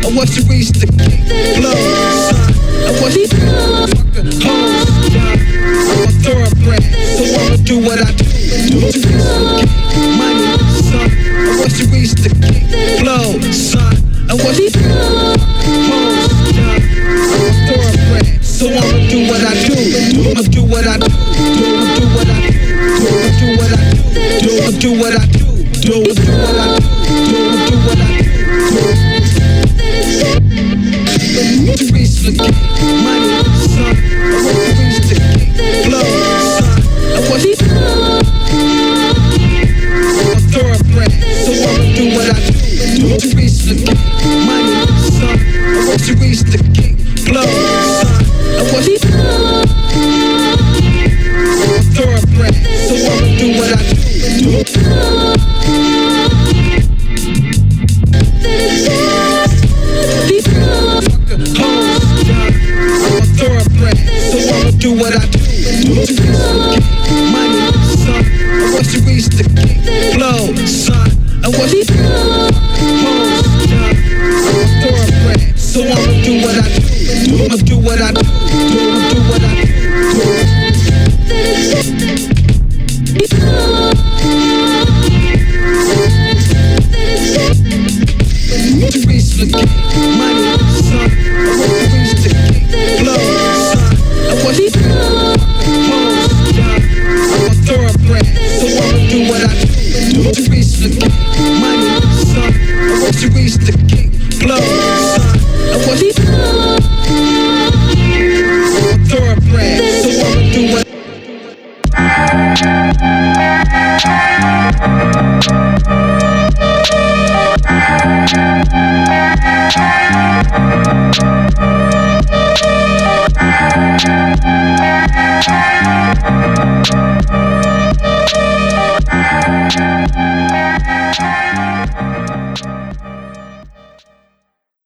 I want to reach the blow, son. I want you fucking hoes, son. I'm a thoroughbred, so I'ma do what I do. To reach the money, son. I want to reach the blow, son. I want you hoes, son. I'm a thoroughbred, so I'ma do what I do. I'ma do what I do. I'ma do what I do. I'ma do what I do. I'ma do what I do. I'ma do what I do. I'ma do what I do. To reach the money, son. I want to reach the blow, son. I want you I'm a thoroughbred, so I'ma do what I do. To reach the money, son. I want to reach the blow, son. I want you I'm a thoroughbred, so I'ma do what I do. Do what I do. Money, son. I want to reach the blow, son. I want you hoes, son. I'm a thoroughbred, so I'ma do what I do. I'ma do what I do. I'ma do what I do. To reach the